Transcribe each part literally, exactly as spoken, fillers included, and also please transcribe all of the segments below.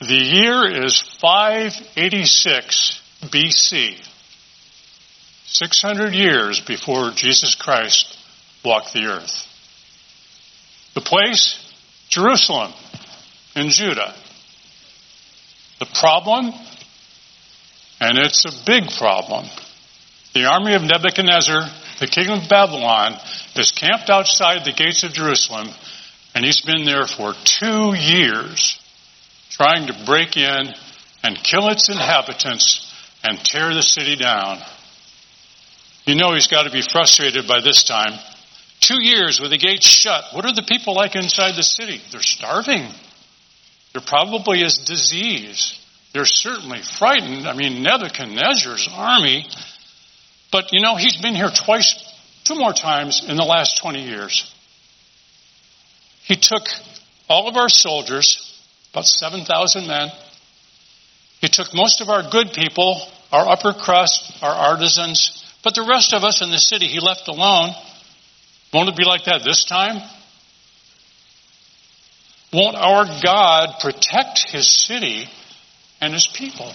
The year is five eighty-six B C, six hundred years before Jesus Christ walked the earth. The place, Jerusalem in Judah. The problem, and it's a big problem, the army of Nebuchadnezzar, the king of Babylon, is camped outside the gates of Jerusalem, and he's been there for two years trying to break in and kill its inhabitants and tear the city down. You know he's got to be frustrated by this time. Two years with the gates shut. What are the people like inside the city? They're starving. There probably is disease. They're certainly frightened. I mean, Nebuchadnezzar's army. But, you know, he's been here twice, two more times in the last twenty years. He took all of our soldiers, about seven thousand men. He took most of our good people, our upper crust, our artisans. But the rest of us in the city he left alone. Won't it be like that this time? Won't our God protect his city and his people?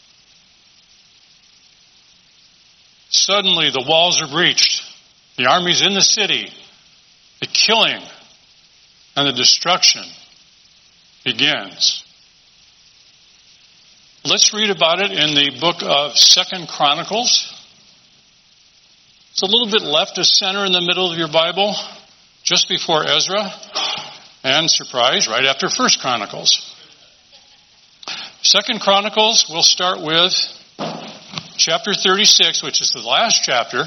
Suddenly the walls are breached. The army's in the city. The killing and the destruction begins. Let's read about it in the book of Second Chronicles. It's a little bit left of center in the middle of your Bible, just before Ezra, and surprise, right after First Chronicles. Second Chronicles, we'll start with chapter thirty-six, which is the last chapter,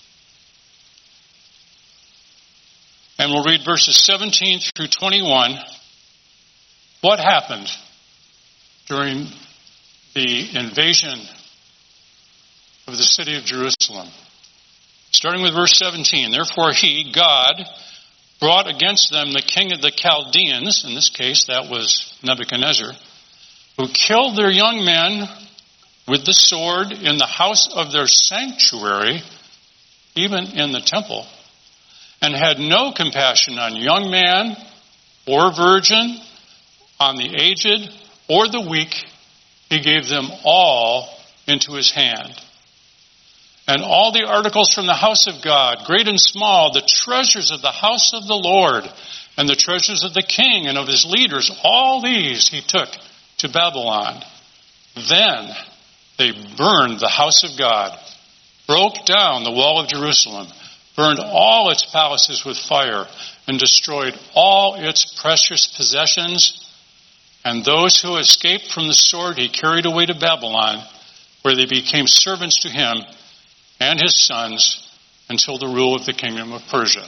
and we'll read verses seventeen through twenty-one. What happened during the invasion of the city of Jerusalem? Starting with verse seventeen, therefore he, God, brought against them the king of the Chaldeans, in this case that was Nebuchadnezzar, who killed their young men with the sword in the house of their sanctuary, even in the temple, and had no compassion on young man or virgin, on the aged or the weak. He gave them all into his hand. And all the articles from the house of God, great and small, the treasures of the house of the Lord, and the treasures of the king and of his leaders, all these he took to Babylon. Then they burned the house of God, broke down the wall of Jerusalem, burned all its palaces with fire, and destroyed all its precious possessions. And those who escaped from the sword he carried away to Babylon, where they became servants to him and his sons until the rule of the kingdom of Persia.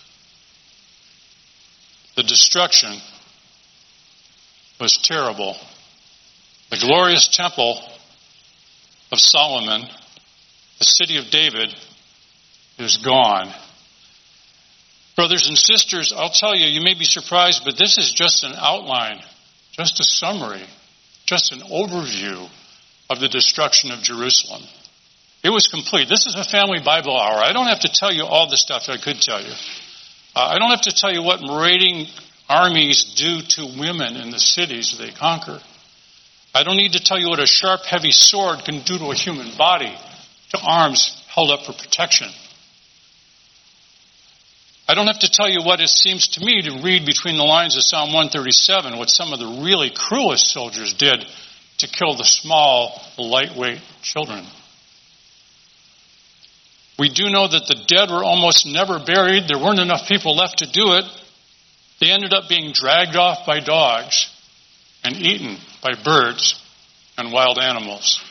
The destruction was terrible. The glorious temple of Solomon, the city of David, is gone. Brothers and sisters, I'll tell you, you may be surprised, but this is just an outline, just a summary, just an overview of the destruction of Jerusalem. It was complete. This is a family Bible hour. I don't have to tell you all the stuff I could tell you. Uh, I don't have to tell you what marauding armies do to women in the cities they conquer. I don't need to tell you what a sharp, heavy sword can do to a human body, to arms held up for protection. I don't have to tell you what it seems to me to read between the lines of Psalm one thirty-seven, what some of the really cruelest soldiers did to kill the small, lightweight children. We do know that the dead were almost never buried. There weren't enough people left to do it. They ended up being dragged off by dogs and eaten by birds and wild animals.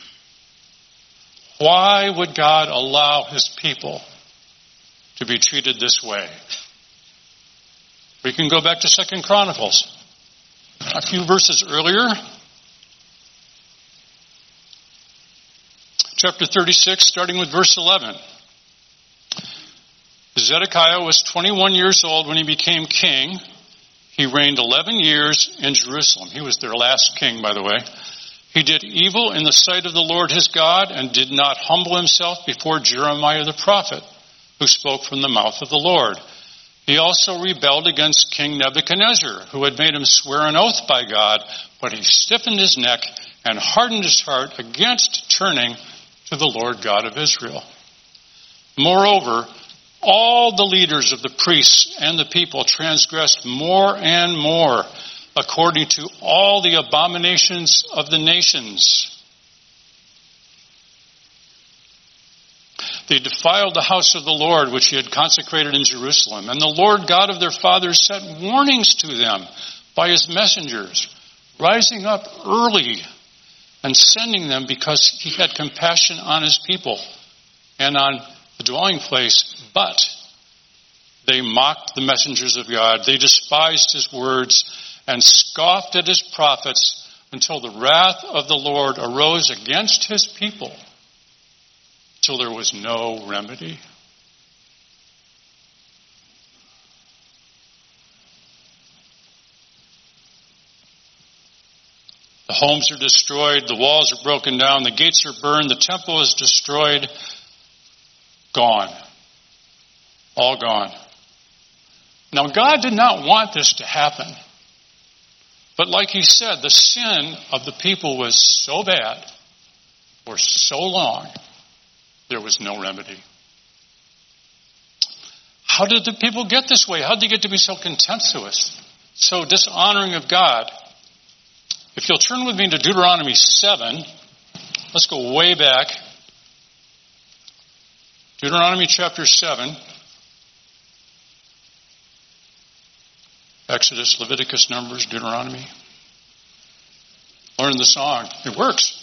Why would God allow his people to be treated this way? We can go back to Second Chronicles. A few verses earlier, chapter thirty-six, starting with verse eleven. Zedekiah was twenty-one years old when he became king. He reigned eleven years in Jerusalem. He was their last king, by the way. He did evil in the sight of the Lord his God and did not humble himself before Jeremiah the prophet, who spoke from the mouth of the Lord. He also rebelled against King Nebuchadnezzar, who had made him swear an oath by God, but he stiffened his neck and hardened his heart against turning to the Lord God of Israel. Moreover, all the leaders of the priests and the people transgressed more and more, according to all the abominations of the nations. They defiled the house of the Lord, which he had consecrated in Jerusalem. And the Lord God of their fathers sent warnings to them by his messengers, rising up early and sending them because he had compassion on his people and on the dwelling place. But they mocked the messengers of God. They despised his words and scoffed at his prophets until the wrath of the Lord arose against his people, till there was no remedy. The homes are destroyed, the walls are broken down, the gates are burned, the temple is destroyed. Gone. All gone. Now, God did not want this to happen. But like he said, the sin of the people was so bad for so long, there was no remedy. How did the people get this way? How did they get to be so contemptuous, so dishonoring of God? If you'll turn with me to Deuteronomy seven, let's go way back. Deuteronomy chapter seven. Exodus, Leviticus, Numbers, Deuteronomy. Learn the song. It works.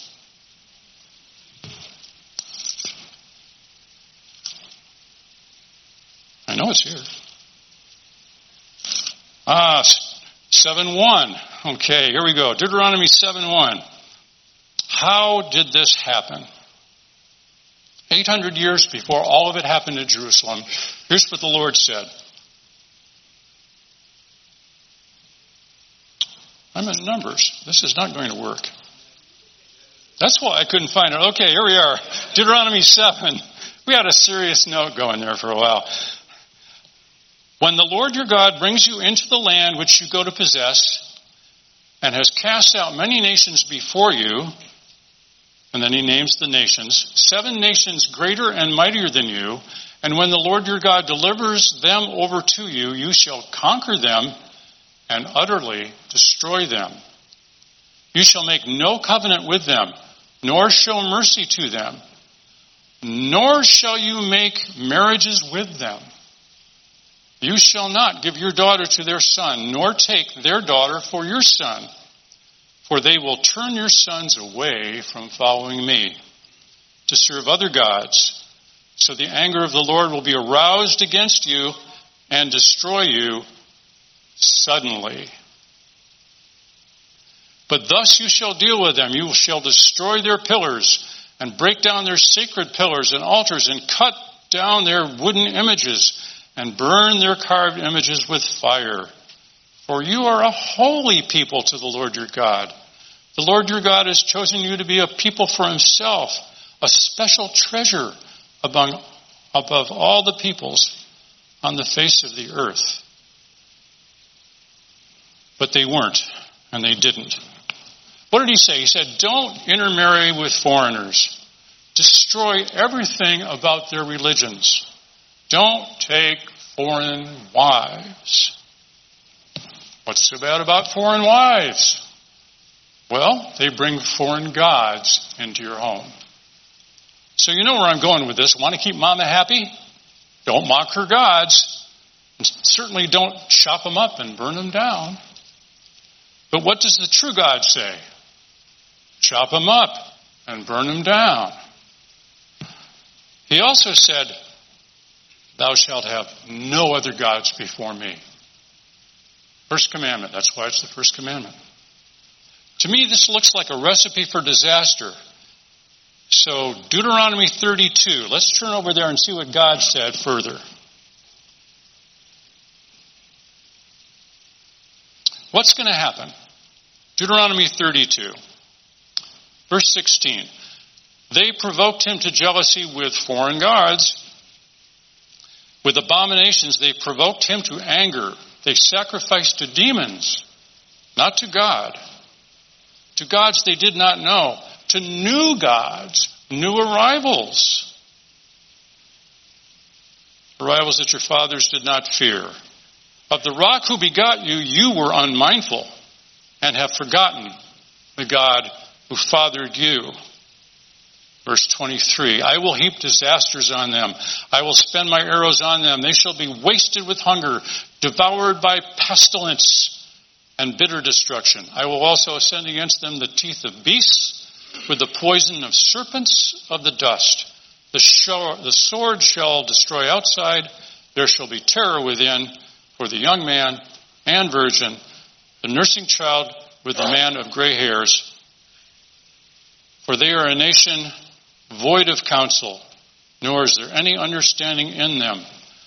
I know it's here. Ah, seven one. Okay, here we go. Deuteronomy seven one. How did this happen? eight hundred years before all of it happened in Jerusalem, here's what the Lord said. I'm in Numbers. This is not going to work. That's why I couldn't find it. Okay, here we are. Deuteronomy seven. We had a serious note going there for a while. When the Lord your God brings you into the land which you go to possess, and has cast out many nations before you, and then he names the nations, seven nations greater and mightier than you, and when the Lord your God delivers them over to you, you shall conquer them and utterly destroy them. You shall make no covenant with them, nor show mercy to them, nor shall you make marriages with them. You shall not give your daughter to their son, nor take their daughter for your son, for they will turn your sons away from following me to serve other gods. So the anger of the Lord will be aroused against you and destroy you suddenly. But thus you shall deal with them. You shall destroy their pillars and break down their sacred pillars and altars and cut down their wooden images and burn their carved images with fire. For you are a holy people to the Lord your God. The Lord your God has chosen you to be a people for himself, a special treasure among, above all the peoples on the face of the earth. But they weren't, and they didn't. What did he say? He said, don't intermarry with foreigners. Destroy everything about their religions. Don't take foreign wives. What's so bad about foreign wives? Well, they bring foreign gods into your home. So you know where I'm going with this. Want to keep Mama happy? Don't mock her gods. And certainly don't chop them up and burn them down. But what does the true God say? Chop them up and burn them down. He also said, thou shalt have no other gods before me. First commandment. That's why it's the first commandment. To me, this looks like a recipe for disaster. So, Deuteronomy thirty-two. Let's turn over there and see what God said further. What's going to happen? Deuteronomy thirty-two. Verse sixteen. They provoked him to jealousy with foreign gods, With abominations they provoked him to anger. They sacrificed to demons, not to God. To gods they did not know. To new gods, new arrivals. Arrivals that your fathers did not fear. Of the rock who begot you, you were unmindful and have forgotten the God who fathered you. Verse twenty-three, I will heap disasters on them. I will spend my arrows on them. They shall be wasted with hunger, devoured by pestilence and bitter destruction. I will also send against them the teeth of beasts, with the poison of serpents of the dust. The, shore, the sword shall destroy outside. There shall be terror within for the young man and virgin, the nursing child with the man of gray hairs. For they are a nation void of counsel, nor is there any understanding in them.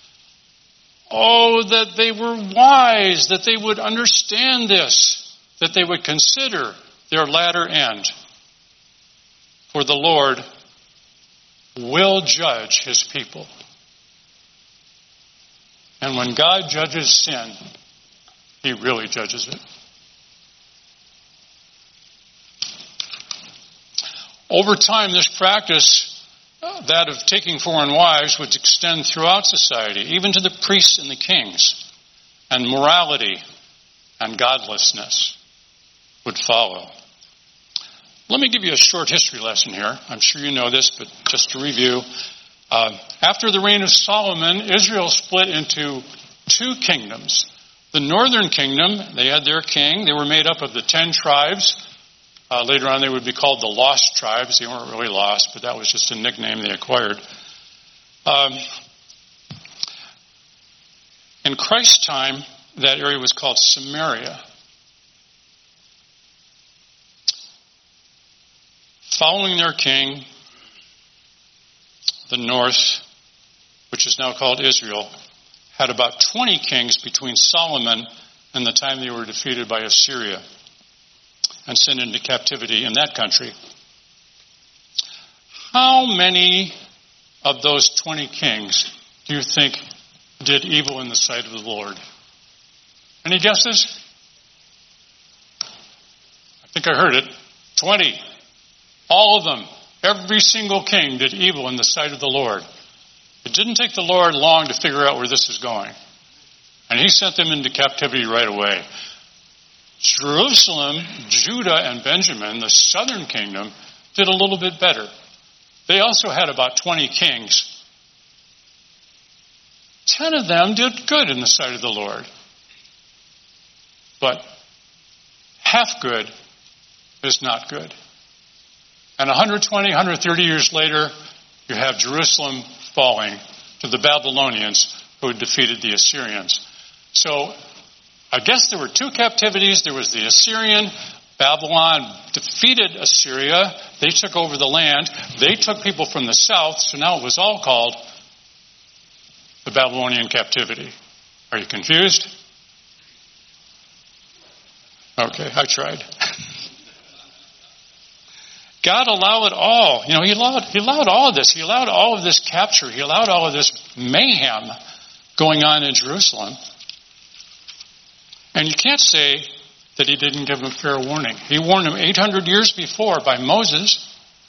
Oh, that they were wise, that they would understand this, that they would consider their latter end. For the Lord will judge his people. And when God judges sin, he really judges it. Over time, this practice, uh, that of taking foreign wives, would extend throughout society, even to the priests and the kings. And morality and godlessness would follow. Let me give you a short history lesson here. I'm sure you know this, but just to review. Uh, after the reign of Solomon, Israel split into two kingdoms. The northern kingdom, they had their king. They were made up of the ten tribes. Uh, later on, they would be called the lost tribes. They weren't really lost, but that was just a nickname they acquired. Um, in Christ's time, that area was called Samaria. Following their king, the north, which is now called Israel, had about twenty kings between Solomon and the time they were defeated by Assyria and sent into captivity in that country. How many of those twenty kings do you think did evil in the sight of the Lord? Any guesses? I think I heard it. twenty. All of them. Every single king did evil in the sight of the Lord. It didn't take the Lord long to figure out where this is going. And he sent them into captivity right away. Jerusalem, Judah, and Benjamin, the southern kingdom, did a little bit better. They also had about twenty kings. Ten of them did good in the sight of the Lord. But half good is not good. And one hundred twenty, one hundred thirty years later, you have Jerusalem falling to the Babylonians who had defeated the Assyrians. So I guess there were two captivities. There was the Assyrian. Babylon defeated Assyria. They took over the land. They took people from the south. So now it was all called the Babylonian captivity. Are you confused? Okay, I tried. God allowed it all. You know, he allowed, he allowed all of this. He allowed all of this capture. He allowed all of this mayhem going on in Jerusalem. And you can't say that he didn't give them fair warning. He warned them eight hundred years before by Moses.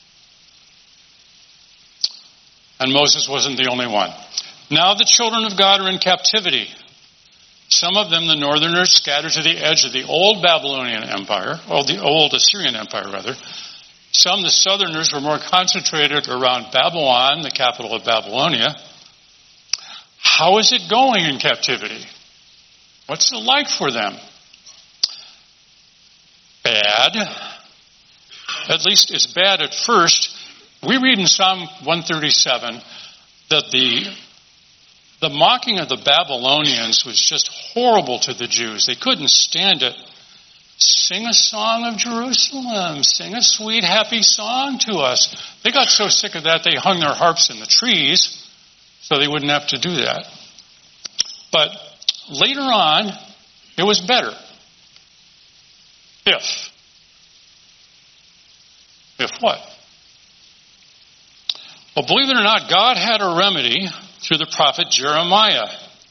And Moses wasn't the only one. Now the children of God are in captivity. Some of them, the northerners, scattered to the edge of the old Babylonian Empire, or the old Assyrian Empire, rather. Some, the southerners, were more concentrated around Babylon, the capital of Babylonia. How is it going in captivity? What's it like for them? Bad. At least it's bad at first. We read in Psalm one thirty-seven that the, the mocking of the Babylonians was just horrible to the Jews. They couldn't stand it. Sing a song of Jerusalem. Sing a sweet, happy song to us. They got so sick of that they hung their harps in the trees so they wouldn't have to do that. But later on, it was better. If. If what? Well, believe it or not, God had a remedy through the prophet Jeremiah.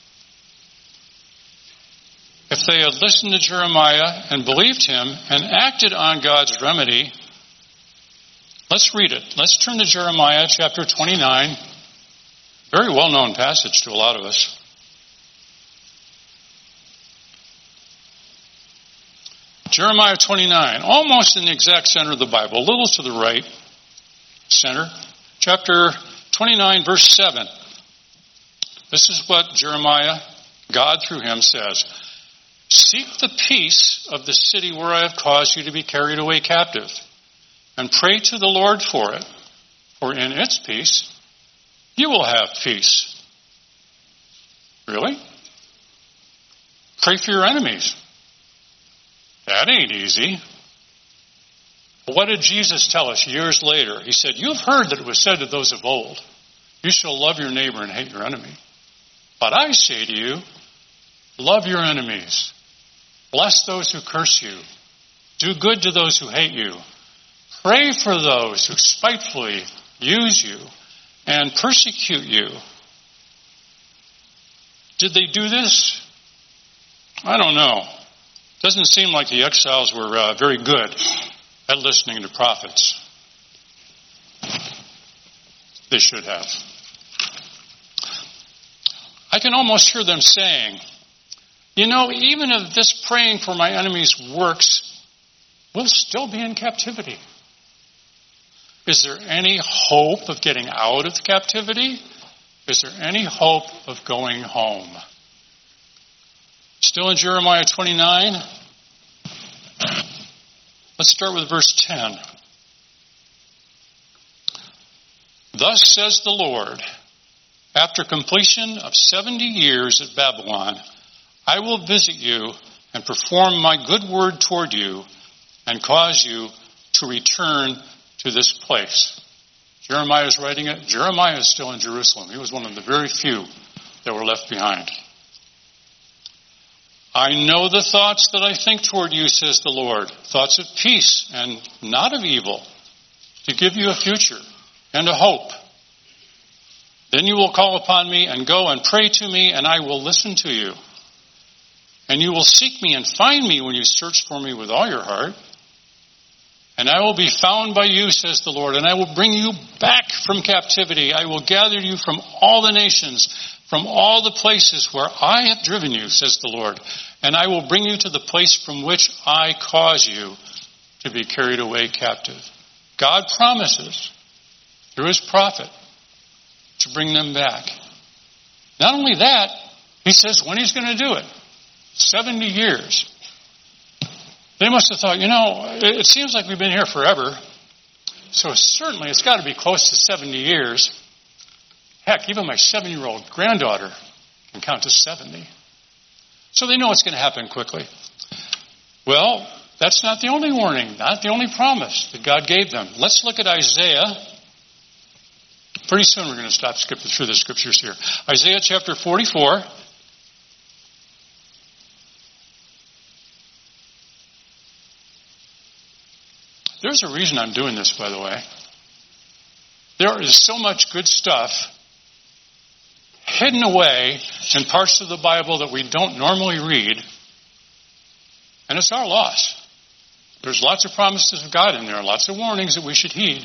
If they had listened to Jeremiah and believed him and acted on God's remedy, let's read it. Let's turn to Jeremiah chapter twenty-nine. Very well-known passage to a lot of us. Jeremiah twenty-nine, almost in the exact center of the Bible, a little to the right center. Chapter twenty-nine, verse seven. This is what Jeremiah, God through him, says. Seek the peace of the city where I have caused you to be carried away captive, and pray to the Lord for it, for in its peace you will have peace. Really? Pray for your enemies. That ain't easy. But what did Jesus tell us years later? He said, you've heard that it was said to those of old, you shall love your neighbor and hate your enemy. But I say to you, love your enemies. Bless those who curse you. Do good to those who hate you. Pray for those who spitefully use you and persecute you. Did they do this? I don't know. Doesn't seem like the exiles were uh, very good at listening to prophets. They should have. I can almost hear them saying, you know, even if this praying for my enemies works, we'll still be in captivity. Is there any hope of getting out of captivity? Is there any hope of going home? Still in Jeremiah twenty-nine? Let's start with verse ten. Thus says the Lord, after completion of seventy years at Babylon, I will visit you and perform my good word toward you and cause you to return to this place. Jeremiah is writing it. Jeremiah is still in Jerusalem. He was one of the very few that were left behind. I know the thoughts that I think toward you, says the Lord, thoughts of peace and not of evil, to give you a future and a hope. Then you will call upon me and go and pray to me, and I will listen to you. And you will seek me and find me when you search for me with all your heart. And I will be found by you, says the Lord, and I will bring you back from captivity. I will gather you from all the nations, from all the places where I have driven you, says the Lord. And I will bring you to the place from which I cause you to be carried away captive. God promises, through his prophet, to bring them back. Not only that, he says when he's going to do it. seventy years. They must have thought, you know, it seems like we've been here forever. So certainly it's got to be close to seventy years. Heck, even my seven-year-old granddaughter can count to seventy. So they know it's going to happen quickly. Well, that's not the only warning, not the only promise that God gave them. Let's look at Isaiah. Pretty soon we're going to stop skipping through the scriptures here. Isaiah chapter forty-four. There's a reason I'm doing this, by the way. There is so much good stuff hidden away in parts of the Bible that we don't normally read, and it's our loss. There's lots of promises of God in there, lots of warnings that we should heed.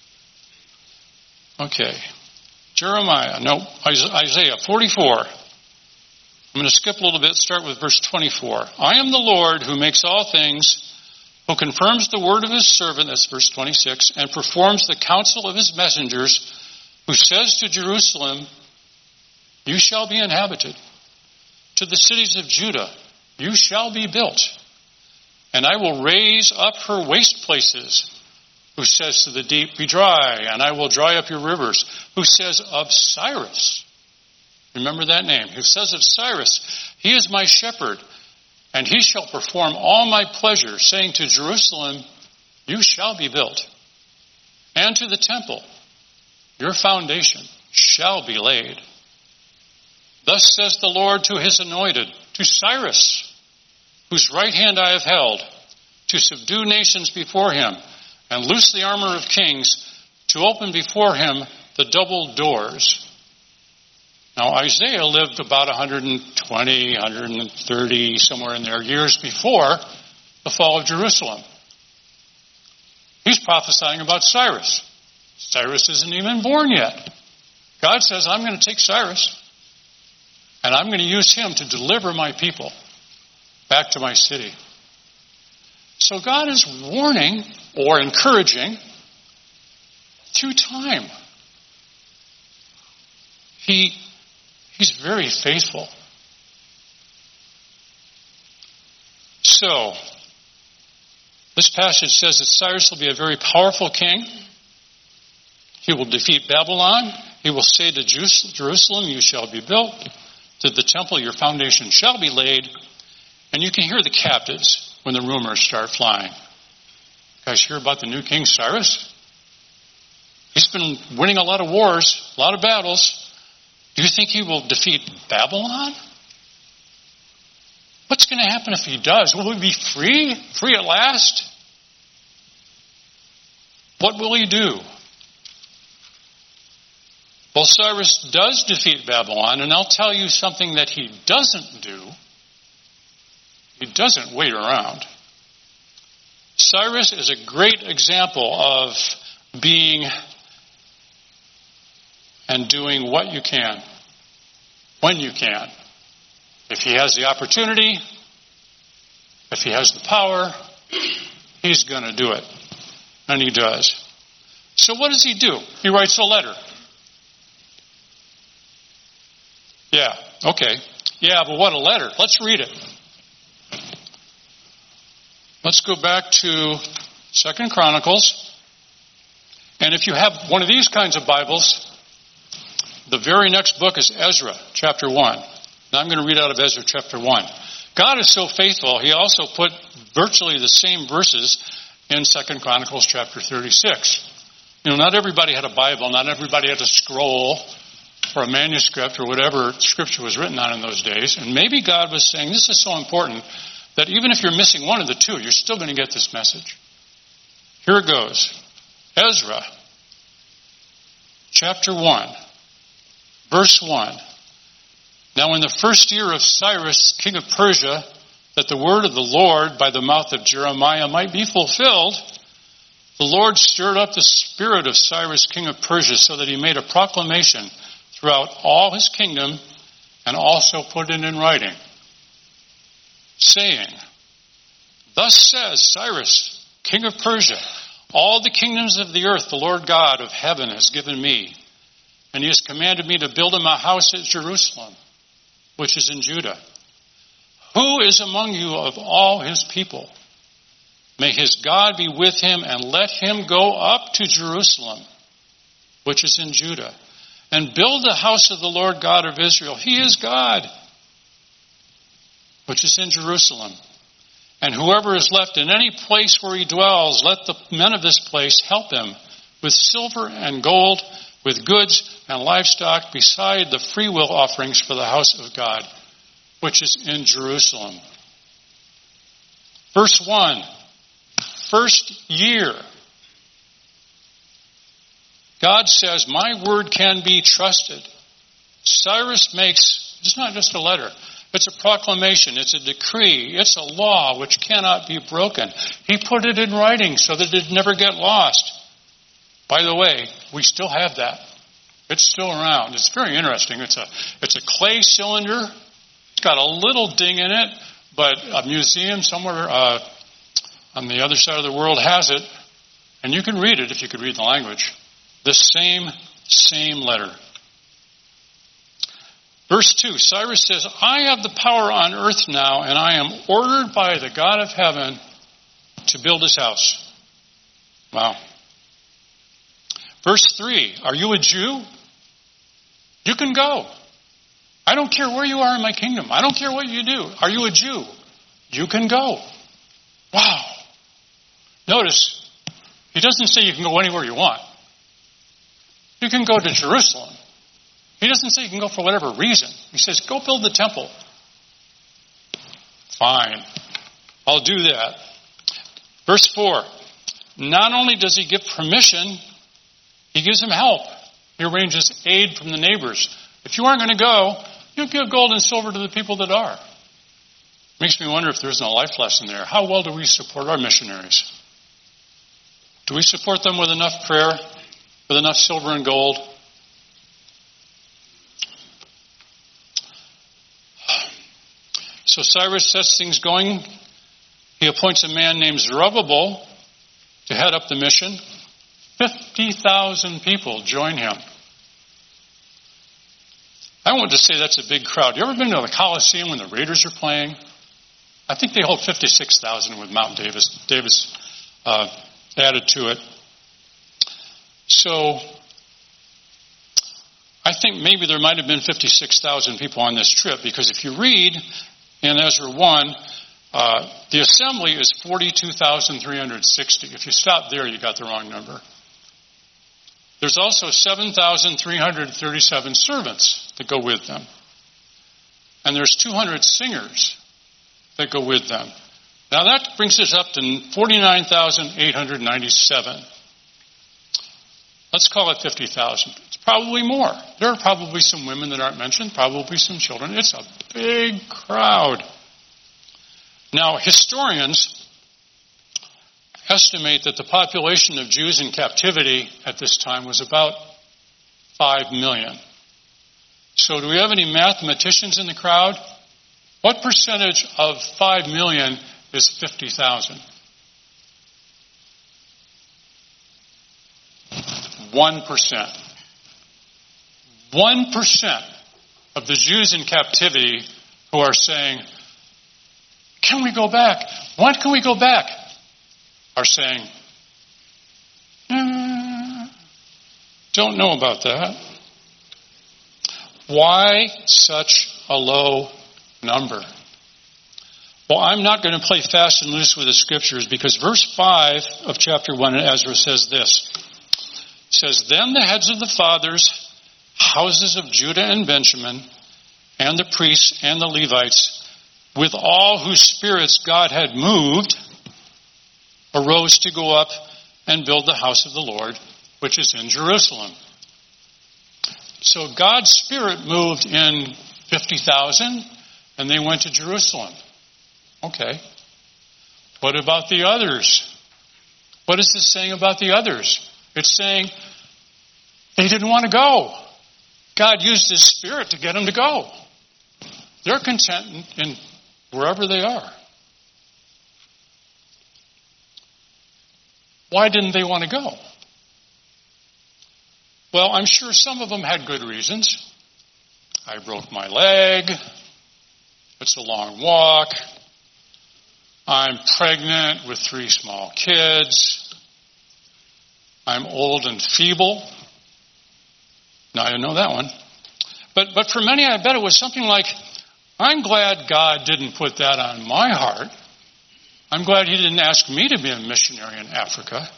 Okay. Jeremiah, no, Isaiah forty-four. I'm going to skip a little bit, start with verse twenty-four. I am the Lord who makes all things, who confirms the word of his servant, that's verse twenty-six, and performs the counsel of his messengers, who says to Jerusalem, you shall be inhabited. To the cities of Judah, you shall be built. And I will raise up her waste places, who says to the deep, be dry, and I will dry up your rivers, who says of Cyrus, remember that name, who says of Cyrus, he is my shepherd, and he shall perform all my pleasure, saying to Jerusalem, you shall be built. And to the temple, your foundation shall be laid. Thus says the Lord to his anointed, to Cyrus, whose right hand I have held, to subdue nations before him, and loose the armor of kings, to open before him the double doors. Now, Isaiah lived about one hundred twenty, one hundred thirty, somewhere in there, years before the fall of Jerusalem. He's prophesying about Cyrus. Cyrus isn't even born yet. God says, I'm going to take Cyrus, and I'm going to use him to deliver my people back to my city. So God is warning or encouraging through time. He, he's very faithful. So, this passage says that Cyrus will be a very powerful king. He will defeat Babylon. He will say to Jerusalem, you shall be built. To the temple, your foundation shall be laid. And you can hear the captives when the rumors start flying. You guys hear about the new king Cyrus? He's been winning a lot of wars, a lot of battles. Do you think he will defeat Babylon? What's going to happen if he does? Will we be free? Free at last? What will he do? Well, Cyrus does defeat Babylon, and I'll tell you something that he doesn't do. He doesn't wait around. Cyrus is a great example of being and doing what you can, when you can. If he has the opportunity, if he has the power, he's going to do it. And he does. So what does he do? He writes a letter. Yeah, okay. Yeah, but what a letter. Let's read it. Let's go back to Second Chronicles. And if you have one of these kinds of Bibles, the very next book is Ezra, chapter one. Now I'm going to read out of Ezra, chapter one. God is so faithful, he also put virtually the same verses in Second Chronicles, chapter thirty-six. You know, not everybody had a Bible. Not everybody had a scroll or a manuscript or whatever scripture was written on in those days. And maybe God was saying, this is so important that even if you're missing one of the two, you're still going to get this message. Here it goes. Ezra, chapter one, verse one. Now in the first year of Cyrus, king of Persia, that the word of the Lord by the mouth of Jeremiah might be fulfilled, the Lord stirred up the spirit of Cyrus, king of Persia, so that he made a proclamation throughout all his kingdom and also put it in writing, saying, thus says Cyrus, king of Persia, all the kingdoms of the earth the Lord God of heaven has given me, and he has commanded me to build him a house at Jerusalem, which is in Judah. Who is among you of all his people? May his God be with him, and let him go up to Jerusalem, which is in Judah, and build the house of the Lord God of Israel. He is God, which is in Jerusalem. And whoever is left in any place where he dwells, let the men of this place help him with silver and gold, with goods and livestock, beside the freewill offerings for the house of God, which is in Jerusalem. Verse one, first year. God says, my word can be trusted. Cyrus makes, it's not just a letter, it's a proclamation, it's a decree, it's a law which cannot be broken. He put it in writing so that it never get lost. By the way, we still have that. It's still around. It's very interesting. It's a it's a clay cylinder. It's got a little ding in it, but a museum somewhere uh, on the other side of the world has it, and you can read it if you could read the language. The same, same letter. Verse two, Cyrus says, I have the power on earth now, and I am ordered by the God of heaven to build his house. Wow. Verse three, are you a Jew? You can go. I don't care where you are in my kingdom. I don't care what you do. Are you a Jew? You can go. Wow. Notice, he doesn't say you can go anywhere you want. You can go to Jerusalem. He doesn't say you can go for whatever reason. He says, go build the temple. Fine. I'll do that. Verse four. Not only does he give permission, he gives him help. He arranges aid from the neighbors. If you aren't going to go, you give gold and silver to the people that are. Makes me wonder if there's no life lesson there. How well do we support our missionaries? Do we support them with enough prayer, with enough silver and gold? So Cyrus sets things going. He appoints a man named Zerubbabel to head up the mission. fifty thousand people join him. I want to say that's a big crowd. You ever been to the Coliseum when the Raiders are playing? I think they hold fifty-six thousand with Mount Davis, Davis uh, added to it. So I think maybe there might have been fifty-six thousand people on this trip, because if you read in Ezra one, uh, the assembly is forty-two thousand three hundred sixty. If you stop there, you got the wrong number. There's also seven thousand three hundred thirty-seven servants that go with them. And there's two hundred singers that go with them. Now that brings us up to forty-nine thousand eight hundred ninety-seven. Let's call it fifty thousand. It's probably more. There are probably some women that aren't mentioned, probably some children. It's a big crowd. Now, historians estimate that the population of Jews in captivity at this time was about five million. So do we have any mathematicians in the crowd? What percentage of five million is fifty thousand? one percent. one percent of the Jews in captivity who are saying, can we go back? When can we go back? Are saying, eh, don't know about that. Why such a low number? Well, I'm not going to play fast and loose with the scriptures, because verse five of chapter one in Ezra says this. It says, then the heads of the fathers, houses of Judah and Benjamin, and the priests and the Levites, with all whose spirits God had moved, arose to go up and build the house of the Lord, which is in Jerusalem. So God's Spirit moved in fifty thousand, and they went to Jerusalem. Okay. What about the others? What is this saying about the others? It's saying they didn't want to go. God used His Spirit to get them to go. They're content in, in wherever they are. Why didn't they want to go? Well, I'm sure some of them had good reasons. I broke my leg. It's a long walk. I'm pregnant with three small kids. I'm old and feeble. Now, I know that one. But, but for many, I bet it was something like, I'm glad God didn't put that on my heart. I'm glad He didn't ask me to be a missionary in Africa.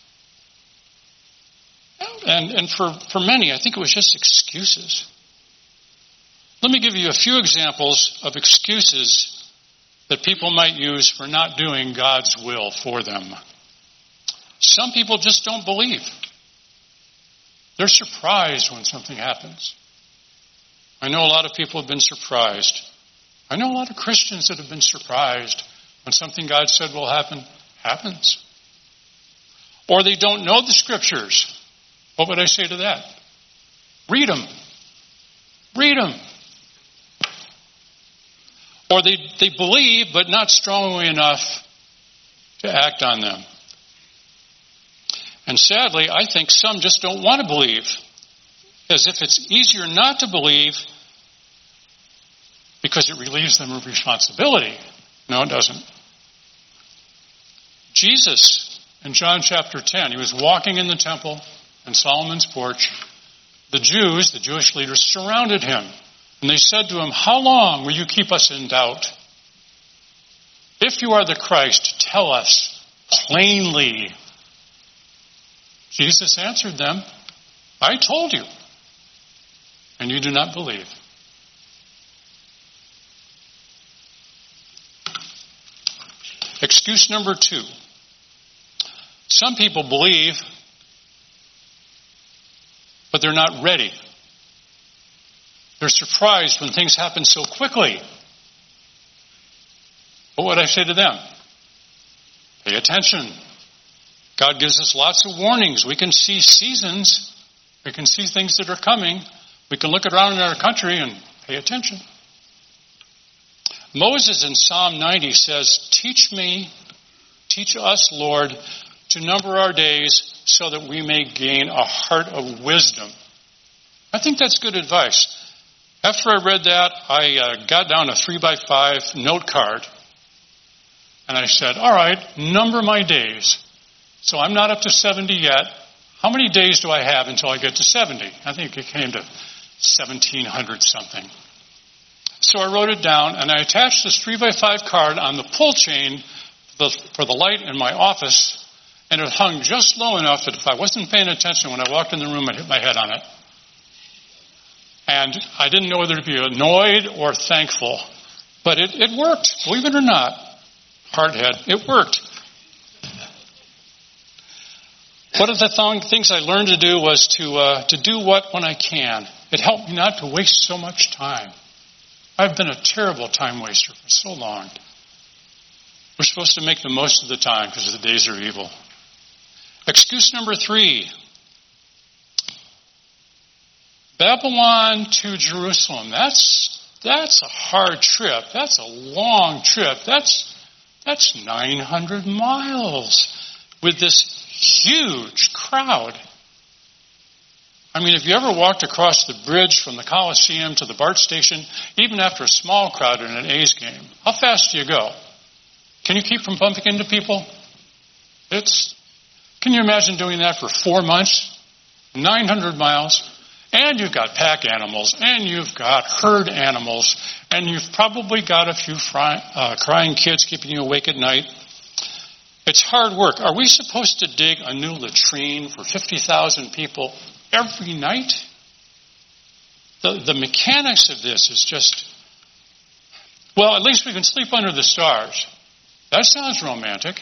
And, and for, for many, I think it was just excuses. Let me give you a few examples of excuses that people might use for not doing God's will for them. Some people just don't believe. They're surprised when something happens. I know a lot of people have been surprised. I know a lot of Christians that have been surprised when something God said will happen, happens. Or they don't know the scriptures. What would I say to that? Read them. Read them. Or they, they believe, but not strongly enough to act on them. And sadly, I think some just don't want to believe, as if it's easier not to believe because it relieves them of responsibility. No, it doesn't. Jesus, in John chapter ten, He was walking in the temple in Solomon's porch. The Jews, the Jewish leaders, surrounded Him. And they said to Him, how long will you keep us in doubt? If you are the Christ, tell us plainly. Jesus answered them, I told you, and you do not believe. Excuse number two. Some people believe, but they're not ready. They're surprised when things happen so quickly. What would I say to them? Pay attention. God gives us lots of warnings. We can see seasons. We can see things that are coming. We can look around in our country and pay attention. Moses in Psalm ninety says, Teach me, teach us, Lord, to number our days so that we may gain a heart of wisdom. I think that's good advice. After I read that, I uh, got down a three by five note card. And I said, all right, number my days. So I'm not up to seventy yet. How many days do I have until I get to seventy? I think it came to seventeen hundred something. So I wrote it down, and I attached this three by five card on the pull chain for the, for the light in my office, and it hung just low enough that if I wasn't paying attention when I walked in the room, I'd hit my head on it. And I didn't know whether to be annoyed or thankful. But it, it worked, believe it or not. Hardhead, it worked. One of the th- things I learned to do was to uh, to do what when I can. It helped me not to waste so much time. I've been a terrible time waster for so long. We're supposed to make the most of the time because the days are evil. Excuse number three. Babylon to Jerusalem. That's that's a hard trip. That's a long trip. That's that's nine hundred miles with this huge crowd. I mean, if you ever walked across the bridge from the Coliseum to the BART station, even after a small crowd in an A's game, how fast do you go? Can you keep from bumping into people? It's. Can you imagine doing that for four months? nine hundred miles. And you've got pack animals, and you've got herd animals, and you've probably got a few fry, uh, crying kids keeping you awake at night. It's hard work. Are we supposed to dig a new latrine for fifty thousand people every night? The, the mechanics of this is just, well, at least we can sleep under the stars. That sounds romantic.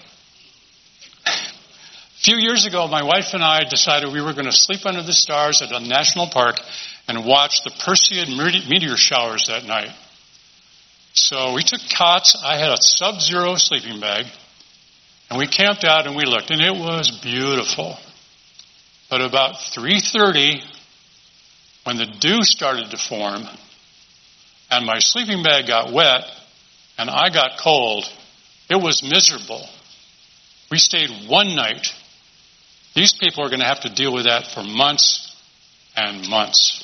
A few years ago, my wife and I decided we were going to sleep under the stars at a national park and watch the Perseid meteor showers that night. So we took cots. I had a sub-zero sleeping bag, and we camped out and we looked, and it was beautiful. But about three thirty, when the dew started to form, and my sleeping bag got wet, and I got cold, it was miserable. We stayed one night. These people are going to have to deal with that for months and months.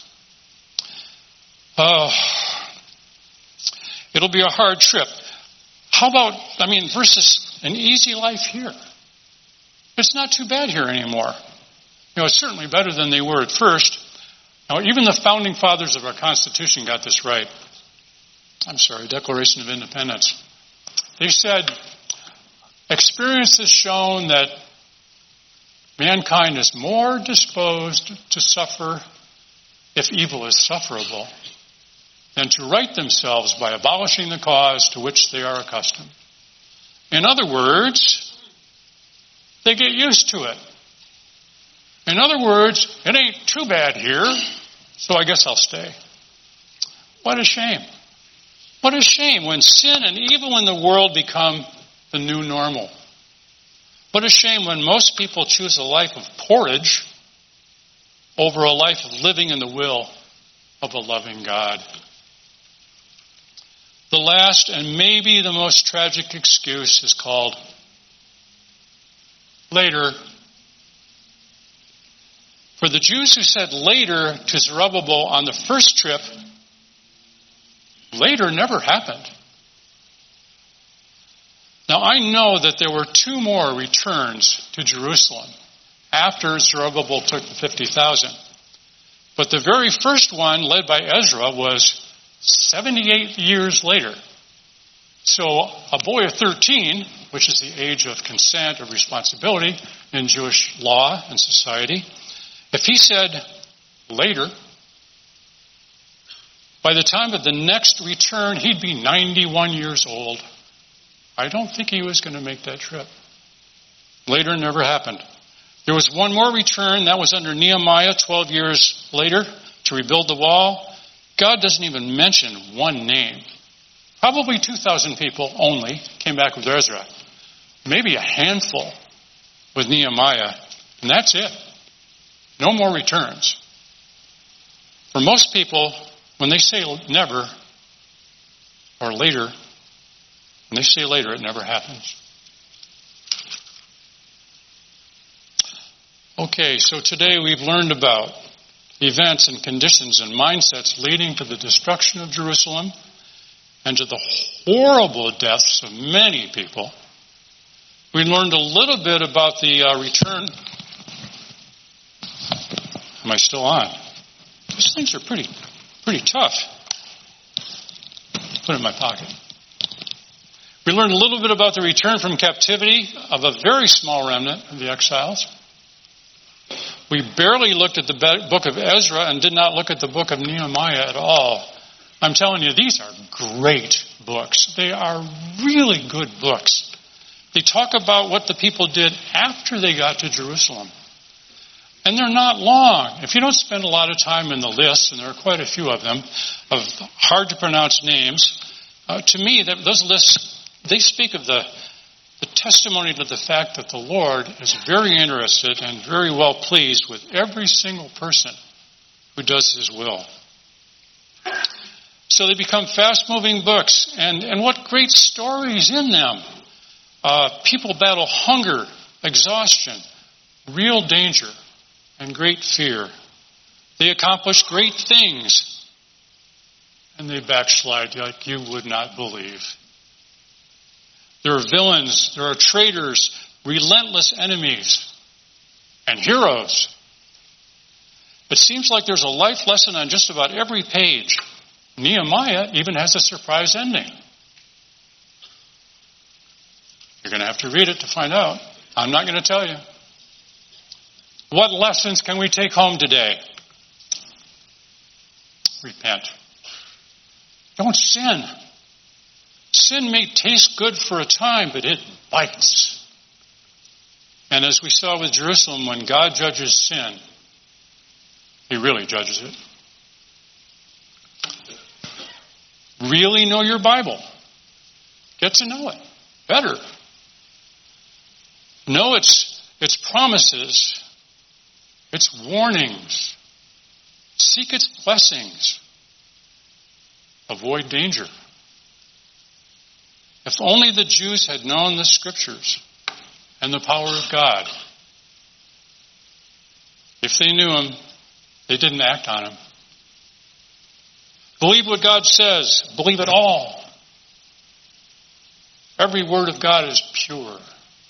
Oh, it'll be a hard trip. How about, I mean, versus an easy life here? It's not too bad here anymore. You know, it's certainly better than they were at first. Now, even the founding fathers of our Constitution got this right. I'm sorry, Declaration of Independence. They said, experience has shown that mankind is more disposed to suffer if evil is sufferable than to right themselves by abolishing the cause to which they are accustomed. In other words, they get used to it. In other words, it ain't too bad here, so I guess I'll stay. What a shame. What a shame when sin and evil in the world become the new normal. What a shame when most people choose a life of porridge over a life of living in the will of a loving God. The last and maybe the most tragic excuse is called later. For the Jews who said later to Zerubbabel on the first trip, later never happened. Now, I know that there were two more returns to Jerusalem after Zerubbabel took the fifty thousand. But the very first one, led by Ezra, was seventy-eight years later. So a boy of thirteen, which is the age of consent or responsibility in Jewish law and society, if he said later, by the time of the next return, he'd be ninety-one years old. I don't think he was going to make that trip. Later never happened. There was one more return. That was under Nehemiah twelve years later to rebuild the wall. God doesn't even mention one name. Probably two thousand people only came back with Ezra. Maybe a handful with Nehemiah, and that's it. No more returns. For most people, when they say never, or later, when they say later, it never happens. Okay, so today we've learned about events and conditions and mindsets leading to the destruction of Jerusalem and to the horrible deaths of many people. We learned a little bit about the uh, return. Am I still on? These things are pretty, pretty tough. Put it in my pocket. We learned a little bit about the return from captivity of a very small remnant of the exiles. We barely looked at the book of Ezra and did not look at the book of Nehemiah at all. I'm telling you, these are great books. They are really good books. They talk about what the people did after they got to Jerusalem. And they're not long. If you don't spend a lot of time in the lists, and there are quite a few of them, of hard to pronounce names, uh, to me, that those lists, they speak of the, the testimony to the fact that the Lord is very interested and very well pleased with every single person who does His will. So they become fast-moving books, and, and what great stories in them. Uh, people battle hunger, exhaustion, real danger, and great fear. They accomplish great things, and they backslide like you would not believe. There are villains, there are traitors, relentless enemies, and heroes. It seems like there's a life lesson on just about every page. Nehemiah even has a surprise ending. You're going to have to read it to find out. I'm not going to tell you. What lessons can we take home today? Repent. Don't sin. Sin may taste good for a time, but it bites. And as we saw with Jerusalem, when God judges sin, He really judges it. Really know your Bible. Get to know it better. Know its, its promises, its warnings. Seek its blessings. Avoid danger. If only the Jews had known the Scriptures and the power of God. If they knew Him, they didn't act on Him. Believe what God says. Believe it all. Every word of God is pure.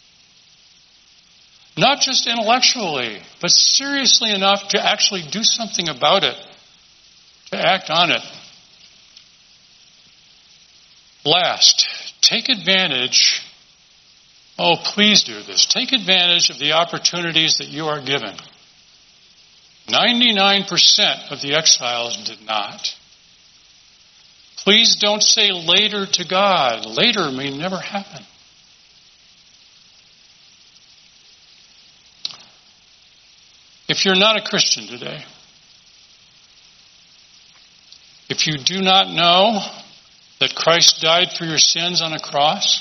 Not just intellectually, but seriously enough to actually do something about it, to act on it. Last, take advantage, oh, please do this, take advantage of the opportunities that you are given. ninety-nine percent of the exiles did not. Please don't say later to God. Later may never happen. If you're not a Christian today, if you do not know that Christ died for your sins on a cross,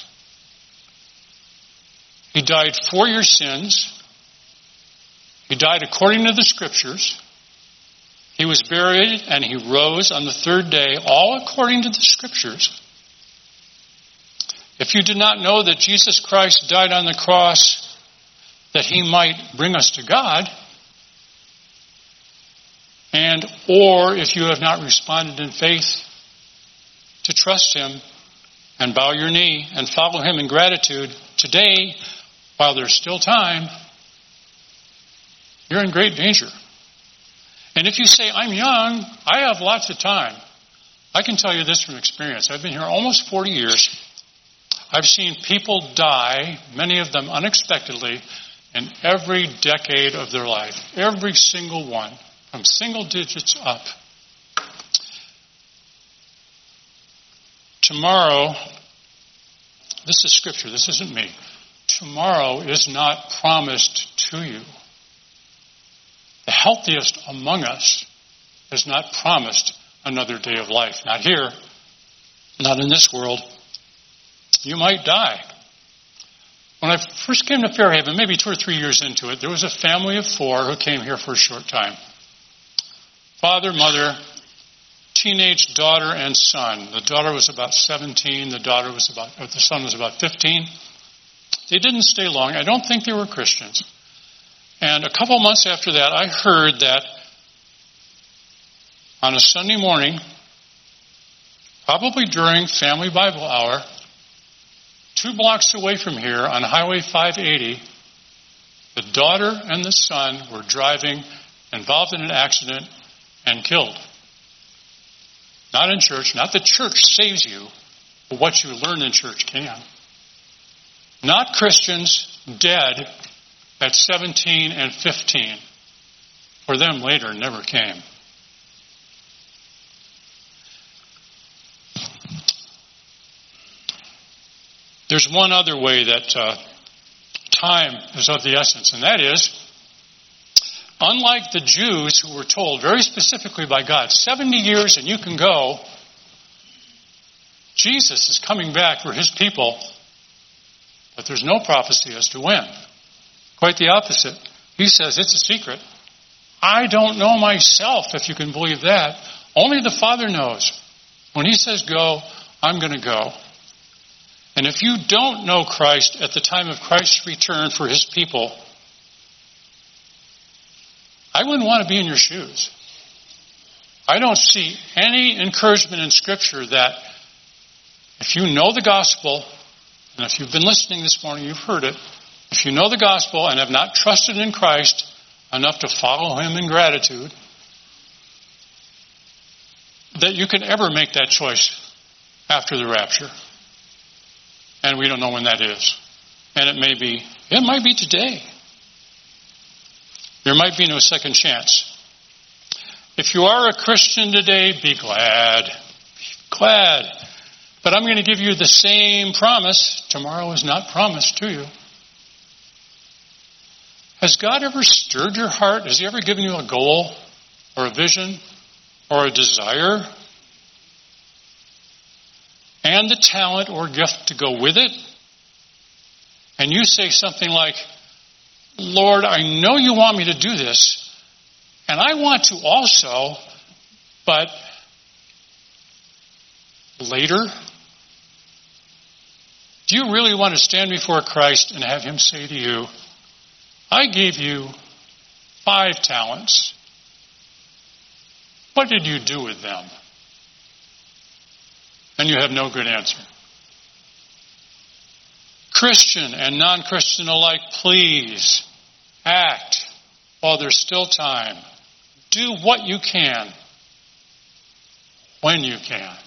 He died for your sins, He died according to the Scriptures, He was buried and He rose on the third day, all according to the Scriptures. If you do not know that Jesus Christ died on the cross that He might bring us to God, and or if you have not responded in faith to trust Him and bow your knee and follow Him in gratitude, today, while there's still time, you're in great danger. And if you say, I'm young, I have lots of time, I can tell you this from experience. I've been here almost forty years. I've seen people die, many of them unexpectedly, in every decade of their life. Every single one. From single digits up. Tomorrow, this is Scripture, this isn't me. Tomorrow is not promised to you. The healthiest among us is not promised another day of life. Not here, not in this world. You might die. When I first came to Fairhaven, maybe two or three years into it, there was a family of four who came here for a short time. Father, mother, teenage daughter, and son. The daughter was about seventeen. The daughter was about, or the son was about fifteen. They didn't stay long. I don't think they were Christians. And a couple months after that, I heard that on a Sunday morning, probably during family Bible hour, two blocks away from here on Highway five eighty, the daughter and the son were driving, involved in an accident, and killed. Not in church. Not the church saves you, but what you learn in church can. Not Christians, dead at seventeen and fifteen. For them, later never came. There's one other way that uh, time is of the essence, and that is, unlike the Jews who were told very specifically by God, seventy years and you can go, Jesus is coming back for his people, but there's no prophecy as to when. Quite the opposite. He says it's a secret. I don't know myself, if you can believe that. Only the Father knows. When he says go, I'm going to go. And if you don't know Christ at the time of Christ's return for his people, I wouldn't want to be in your shoes. I don't see any encouragement in Scripture that if you know the gospel, and if you've been listening this morning, you've heard it, if you know the gospel and have not trusted in Christ enough to follow him in gratitude, that you can ever make that choice after the rapture. And we don't know when that is. And it may be, it might be today. There might be no second chance. If you are a Christian today, be glad. Be glad. But I'm going to give you the same promise. Tomorrow is not promised to you. Has God ever stirred your heart? Has he ever given you a goal or a vision or a desire? And the talent or gift to go with it? And you say something like, Lord, I know you want me to do this, and I want to also, but later? Do you really want to stand before Christ and have him say to you, I gave you five talents. What did you do with them? And you have no good answer. Christian and non-Christian alike, please act while there's still time. Do what you can when you can.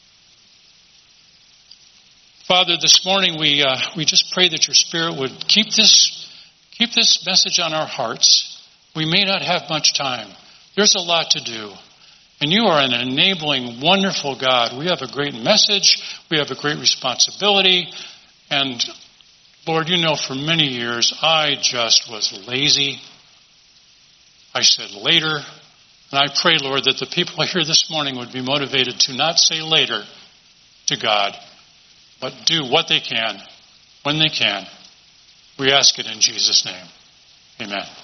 Father, this morning we uh, we just pray that your Spirit would keep this keep this message on our hearts. We may not have much time. There's a lot to do. And you are an enabling, wonderful God. We have a great message. We have a great responsibility. And, Lord, you know for many years I just was lazy. I said later. And I pray, Lord, that the people here this morning would be motivated to not say later to God, but do what they can, when they can. We ask it in Jesus' name. Amen.